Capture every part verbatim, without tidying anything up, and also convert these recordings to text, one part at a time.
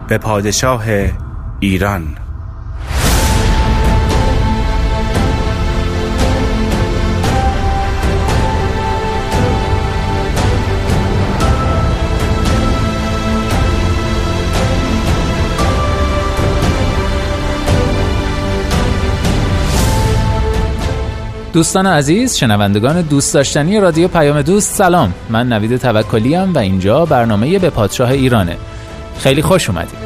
به پادشاه ایران. دوستان عزیز، شنوندگان دوست داشتنی رادیو پیام دوست، سلام. من نوید توکلی ام و اینجا برنامه به پادشاه ایرانه. خیلی خوش اومدید.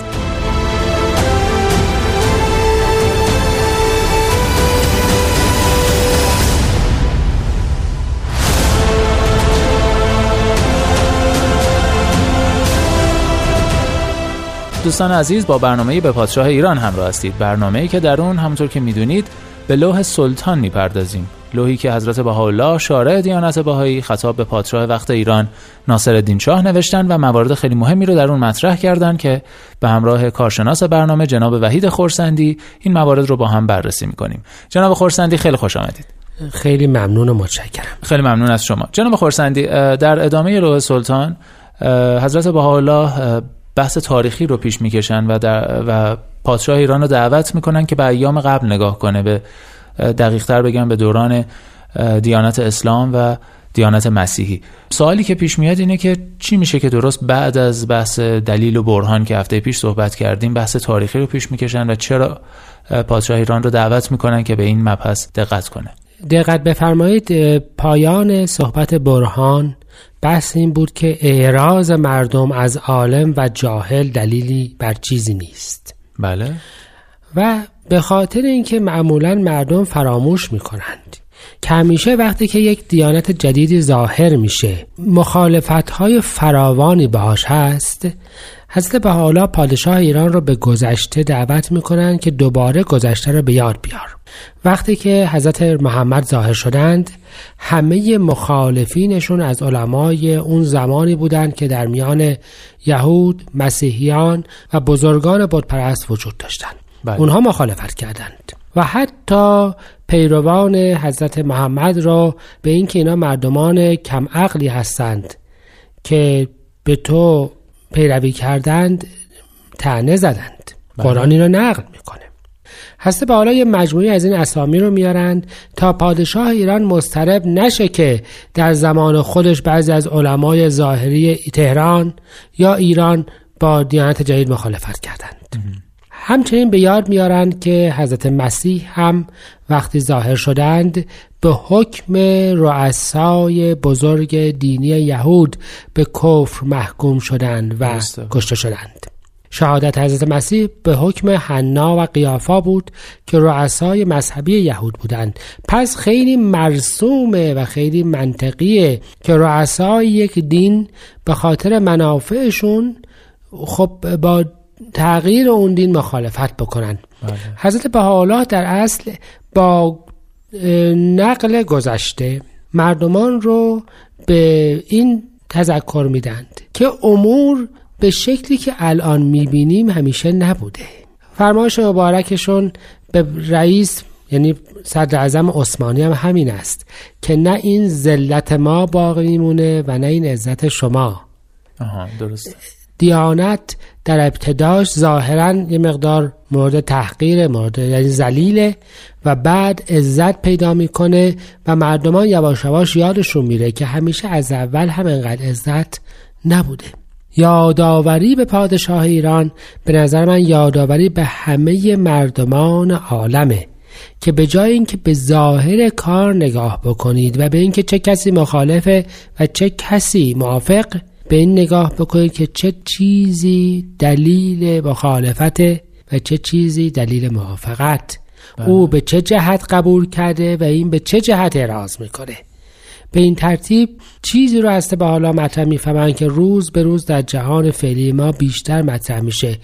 دوستان عزیز، با برنامه به پادشاه ایران همراه هستید. برنامه‌ای که در اون همونطور که میدونید به لوح سلطان میپردازیم. لوحی که حضرت بهاءالله شارع دیانت بهایی خطاب به پادشاه وقت ایران ناصرالدین شاه نوشتن و موارد خیلی مهمی رو در اون مطرح کردن که به همراه کارشناس برنامه جناب وحید خرسندی این موارد رو با هم بررسی میکنیم. جناب خرسندی، خیلی خوش آمدید. خیلی ممنون و متشکرم. خیلی ممنون از شما. جناب خرسندی، در ادامه لوح سلطان حضرت بهاءالله بحث تاریخی رو پیش میکشن و در و پادشاه ایران رو دعوت میکنن که به ایام قبل نگاه کنه، به دقیق تر بگم به دوران دیانت اسلام و دیانت مسیحی. سوالی که پیش میاد اینه که چی میشه که درست بعد از بحث دلیل و برهان که هفته پیش صحبت کردیم بحث تاریخی رو پیش میکشن و چرا پادشاه ایران رو دعوت میکنن که به این مبحث دقت کنه؟ دقت بفرمایید، پایان صحبت برهان بحث این بود که اعراض مردم از عالم و جاهل دلیلی بر چیزی نیست. بله. و به خاطر اینکه معمولاً مردم فراموش میکنند که همیشه وقتی که یک دیانت جدیدی ظاهر میشه مخالفت‌های فراوانی باهاش هست، حضرت بهاءالله پادشاه ایران رو به گذشته دعوت میکنن که دوباره گذشته رو به یاد بیار. وقتی که حضرت محمد ظاهر شدند همه مخالفینشون از علمای اون زمانی بودند که در میان یهود، مسیحیان و بزرگان بتپرست وجود داشتند. بله. اونها مخالفت کردند و حتی پیروان حضرت محمد را به این که اینا مردمان کم عقلی هستند که به تو پیروی کردند طعنه زدند. بله. قرآن این رو نقل میکنه. حضرت بهاءالله یه مجموعی از این اسامی رو میارند تا پادشاه ایران مضطرب نشه که در زمان خودش بعضی از علمای ظاهری تهران یا ایران با دیانت جدید مخالفت کردند. همچنین به یاد میارند که حضرت مسیح هم وقتی ظاهر شدند به حکم رؤسای بزرگ دینی یهود به کفر محکوم شدند و کشته شدند. شهادت حضرت مسیح به حکم حنا و قیافا بود که رؤسای مذهبی یهود بودند. پس خیلی مرسومه و خیلی منطقیه که رؤسای یک دین به خاطر منافعشون خب با تغییر اون دین مخالفت بکنن. بله. حضرت بهاءالله در اصل با نقل گذشته مردمان رو به این تذکر میدند که امور به شکلی که الان میبینیم همیشه نبوده. فرمایش مبارکشون به رئیس یعنی صدر اعظم عثمانی هم همین است که نه این ذلت ما باقی میمونه و نه این عزت شما. آها، درست. دیانت در ابتداش ظاهراً یه مقدار مورد تحقیر، مورد یعنی ذلیله و بعد عزت پیدا میکنه و مردمان یواش یواش یادشون میره که همیشه از اول هم انقدر عزت نبوده. یادآوری به پادشاه ایران به نظر من یادآوری به همه مردمان عالمه که به جای اینکه به ظاهر کار نگاه بکنید و به اینکه چه کسی مخالفه و چه کسی موافق، به این نگاه بکنید که چه چیزی دلیل مخالفت و چه چیزی دلیل موافقت. بله. او به چه جهت قبول کرده و این به چه جهت اعراض میکنه. به این ترتیب چیزی رو از بهاءالله مطرح میفهمن که روز به روز در جهان فعلی ما بیشتر مطرح میشه.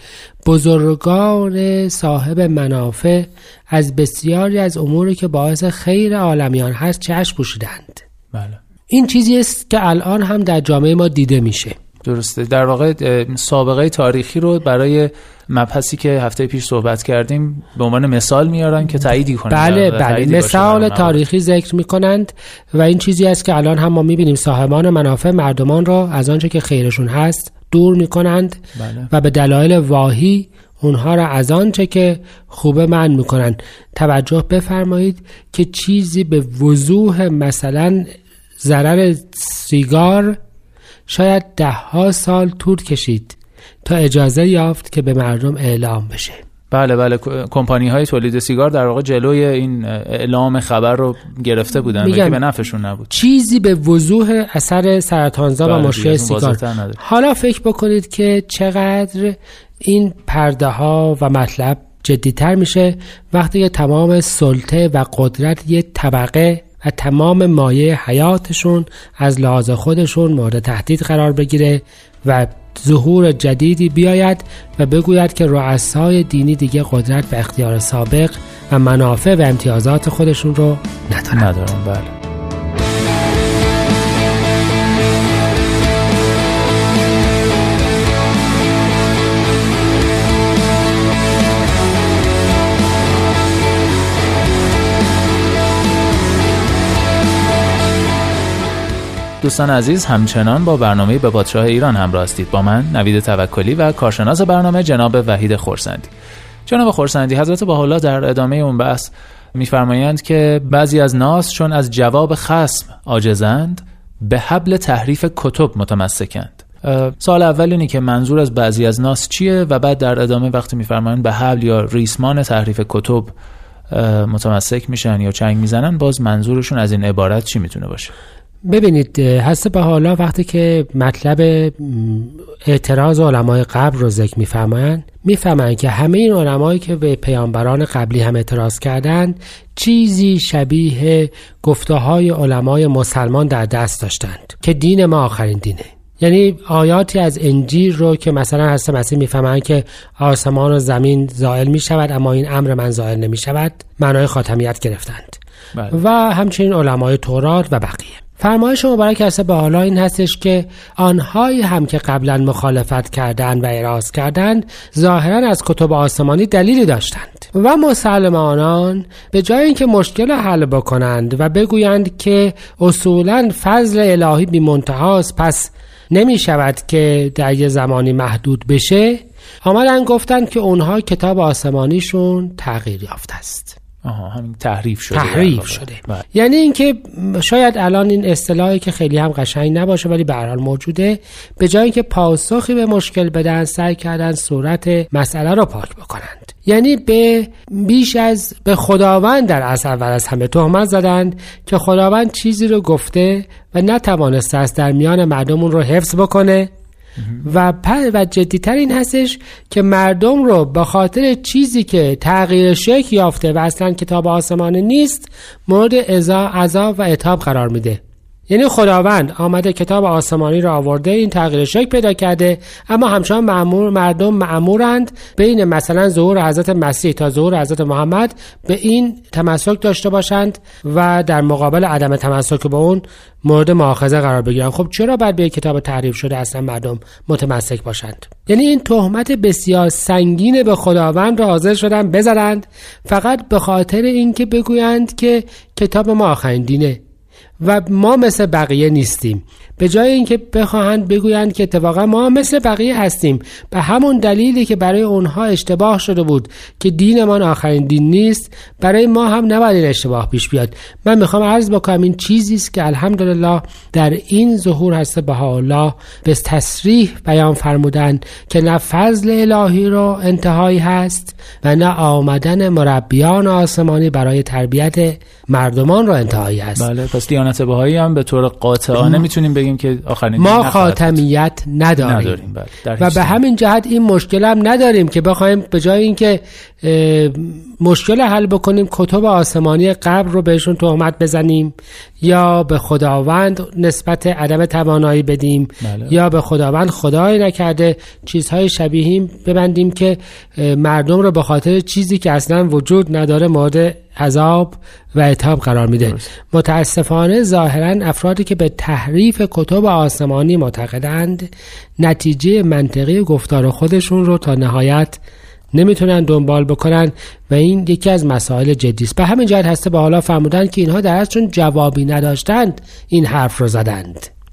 بزرگان صاحب منافع از بسیاری از اموری که باعث خیر عالمیان هست چشم پوشیدند. بله. این چیزی است که الان هم در جامعه ما دیده میشه. درسته. در واقع سابقه تاریخی رو برای مبحثی که هفته پیش صحبت کردیم به عنوان مثال میارن که تایید کنند. بله بله، مثال تاریخی ذکر میکنند و این چیزی است که الان هم ما میبینیم صاحبان منافع مردمان را از آنچه که خیرشون هست دور میکنند بله. و به دلایل واهی اونها را از آنچه که خوبه منع میکنند. توجه بفرمایید که چیزی به وضوح مثلا ضرر سیگار شاید ده ها سال طول کشید تا اجازه یافت که به مردم اعلام بشه. بله بله کمپانی های تولید سیگار در واقع جلوی این اعلام خبر رو گرفته بودن که به نفعشون نبود. چیزی به وضوح اثر سرطانزا و مشکل سیگار. حالا فکر بکنید که چقدر این پرده ها و مطلب جدی‌تر میشه وقتی که تمام سلطه و قدرت یه طبقه و تمام مایه حیاتشون از لحاظ خودشون مورد تهدید قرار بگیره و ظهور جدیدی بیاید و بگوید که رؤسای دینی دیگه قدرت و اختیار سابق و منافع و امتیازات خودشون رو ندارن. ندارن بله. دوستان عزیز، همچنان با برنامه به پادشاه ایران همراه هستید. با من نوید توکلی و کارشناس برنامه جناب وحید خرسندی. جناب خرسندی، حضرت بهاءالله در ادامه اون بحث می‌فرمایند که بعضی از ناس چون از جواب خصم عاجزند به حبل تحریف کتب متمسکند. سوال اول اینه که منظور از بعضی از ناس چیه و بعد در ادامه وقتی می‌فرمایند به حبل یا ریسمان تحریف کتب متمسک میشن یا چنگ میزنن، باز منظورشون از این عبارت چی میتونه باشه؟ ببینید، حضرت بهاءالله وقتی که مطلب اعتراض علمای قبل رو ذکر می‌فرمایند، می‌فهمند که همه این علمایی که به پیامبران قبلی هم اعتراض کردند چیزی شبیه گفته‌های علمای مسلمان در دست داشتند که دین ما آخرین دینه. یعنی آیاتی از انجیل رو که مثلا حضرت مسیح می‌فهمند که آسمان و زمین زائل می‌شود اما این امر من زائل نمی‌شود، معنای خاتمیت گرفتند. بله. و همچنین علمای تورات و بقیه. فرمایش مبارک حضرت بهاءالله این هستش که آنهایی هم که قبلا مخالفت کردند و اعراض کردند ظاهرا از کتب آسمانی دلیلی داشتند و مسلمانان به جای اینکه مشکل حل بکنند و بگویند که اصولا فضل الهی بی منتهاست پس نمی شود که در یه زمانی محدود بشه، آمدن گفتند که اونها کتاب آسمانیشون تغییر یافته است. آها، همین تحریف شده. تحریف شده. باید. یعنی اینکه شاید الان این اصطلاحی که خیلی هم قشنگ نباشه ولی به هر حال موجوده، به جای اینکه پاسخی به مشکل بدن سعی کردن صورت مسئله رو پاک بکنند. یعنی به بیش از به خداوند در اصل اول از همه تهمت زدند که خداوند چیزی رو گفته و نتوانسته است در میان مردمون رو حفظ بکنه و و جدی‌تر این هستش که مردم رو به خاطر چیزی که تغییر شکل یافته و اصلا کتاب آسمانی نیست مورد عذاب و عتاب قرار میده. یعنی خداوند آمده کتاب آسمانی رو آورده، این تغییر شکل پیدا کرده، اما همچنان مأمور مردم مأمورند بین مثلا ظهور حضرت مسیح تا ظهور حضرت محمد به این تمسک داشته باشند و در مقابل عدم تمسک به اون مورد مؤاخذه قرار بگیرن. خب چرا باید به کتاب تحریف شده اصلا مردم متمسک باشند؟ یعنی این تهمت بسیار سنگین به خداوند را حاضر شدن بزنند فقط به خاطر اینکه بگویند که کتاب ما آخرین دینه و ما مثل بقیه نیستیم، به جای اینکه بخواهند بگویند که اتفاقا ما مثل بقیه هستیم، به همون دلیلی که برای اونها اشتباه شده بود که دین ما آخرین دین نیست، برای ما هم نباید این اشتباه پیش بیاد. من میخوام عرض بکنم این چیزی است که الحمدلله در این ظهور حضرت بهاءالله به تصریح بیان فرمودند که نه فضل الهی رو انتهایی هست و نه آمدن مربیان آسمانی برای تربیت مردمان رو انتهایی هست. بله، پس دیانت بهایی هم به طور قاطعانه میتونیم بگیم که آخرین ما خاتمیت نداریم, نداریم بله. و به همین جهت این مشکل هم نداریم که بخوایم به جای اینکه مشکل حل بکنیم کتب آسمانی قبل رو بهشون تهمت بزنیم یا به خداوند نسبت عدم توانایی بدیم بله. یا به خداوند خدای نکرده چیزهای شبیهیم ببندیم که مردم رو به خاطر چیزی که اصلا وجود نداره مورد عذاب و عتاب قرار میده. متاسفانه ظاهرا افرادی که به تحریف کتب آسمانی معتقدند نتیجه منطقی گفتار خودشون رو تا نهایت نمیتونن دنبال بکنن و این یکی از مسائل جدی است. به همین جهت هسته به حالا فرمودن که اینها در اصل چون جوابی نداشتند این حرف رو زدند.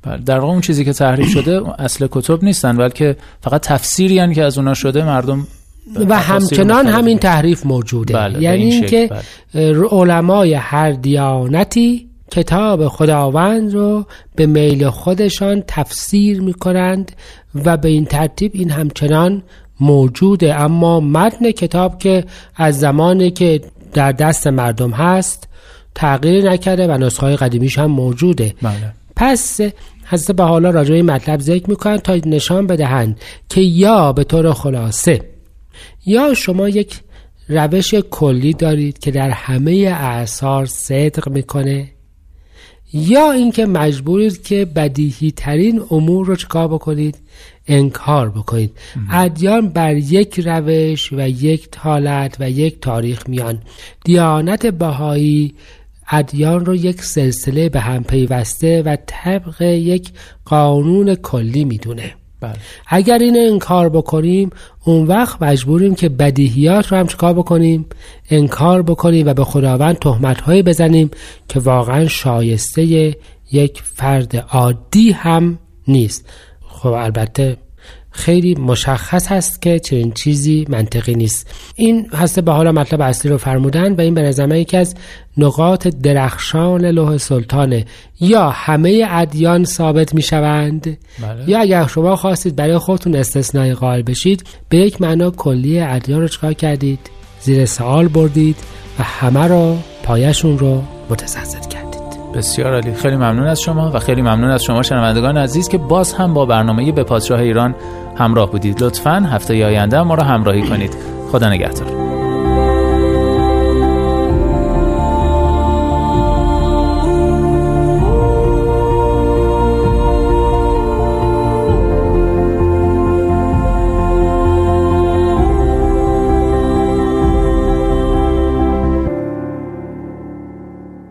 در واقع اون چیزی که تحریف شده اصل کتب نیستن، بلکه فقط تفسیری هن که از اونا شده، مردم و همچنان همین تحریف موجوده. بله، یعنی این که بله. علمای هر دیانتی کتاب خداوند رو به میل خودشان تفسیر میکنند و به این ترتیب این همچنان موجوده، اما متن کتاب که از زمانی که در دست مردم هست تغییر نکرده و نسخه‌های قدیمیش هم موجوده. بله. پس حضرت بهاءالله راجع به این مطلب ذکر میکنن تا نشان بدهند که یا به طور خلاصه یا شما یک روش کلی دارید که در همه اعصار صدق میکنه، یا اینکه مجبورید که بدیهی ترین امور رو چکار بکنید؟ انکار بکنید. ادیان بر یک روش و یک حالت و یک تاریخ میان. دیانت بهایی ادیان رو یک سلسله به هم پیوسته و طبق یک قانون کلی میدونه. بله. اگر این انکار بکنیم اون وقت مجبوریم که بدیهیات رو هم چکار بکنیم؟ انکار بکنیم و به خداوند تهمت‌هایی بزنیم که واقعا شایسته یک فرد عادی هم نیست. خب البته خیلی مشخص هست که چنین چیزی منطقی نیست. این هسته به حالا مطلب اصلی رو فرمودن و این به نظر من یکی از نقاط درخشان لوح سلطانه. یا همه ادیان ثابت می شوند، بله. یا اگر شما خواستید برای خودتون استثنای قائل بشید به یک معنا کلی ادیان رو چکار کردید؟ زیر سوال بردید و همه رو پایشون رو متزلزل کردید. بسیار عالی. خیلی ممنون از شما و خیلی ممنون از شما شنوندگان عزیز که باز هم با برنامه به پادشاه ایران همراه بودید. لطفاً هفته آینده ما را همراهی کنید. خدا نگهدار.